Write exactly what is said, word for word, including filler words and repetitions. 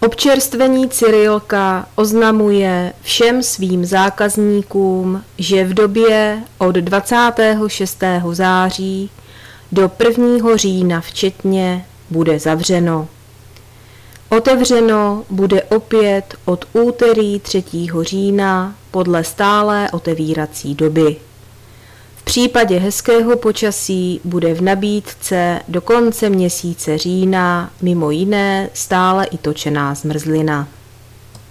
Občerstvení Cyrilka oznamuje všem svým zákazníkům, že v době od dvacátého šestého září do prvního října včetně bude zavřeno. Otevřeno bude opět od úterý třetího října podle stálé otevírací doby. V případě hezkého počasí bude v nabídce do konce měsíce října mimo jiné stále i točená zmrzlina.